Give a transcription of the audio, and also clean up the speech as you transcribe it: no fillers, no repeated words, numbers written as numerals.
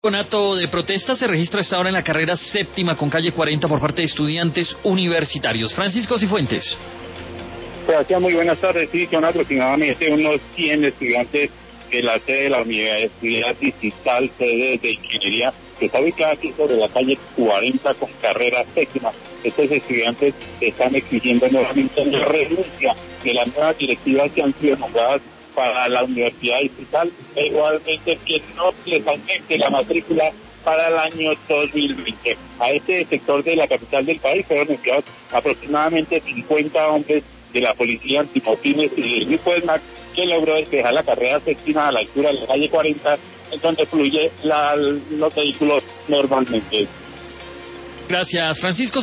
Conato de protesta se registra esta hora en la carrera séptima con calle 40 por parte de estudiantes universitarios. Francisco Cifuentes. Sebastián, muy buenas tardes. Sí, son aproximadamente unos 100 estudiantes de la sede de la Universidad Distrital, sede de Ingeniería, que está ubicada aquí sobre la calle 40 con carrera séptima. Estos estudiantes están exigiendo nuevamente la renuncia de las nuevas directivas que han sido nombradas para la Universidad Distrital, e igualmente que no les aumente la matrícula para el año 2020. A este sector de la capital del país fueron enviados aproximadamente 50 hombres de la Policía Antimotines y del Grupo ESMAD, que logró despejar la carrera séptima a la altura de la calle 40, en donde fluye los vehículos normalmente. Gracias, Francisco.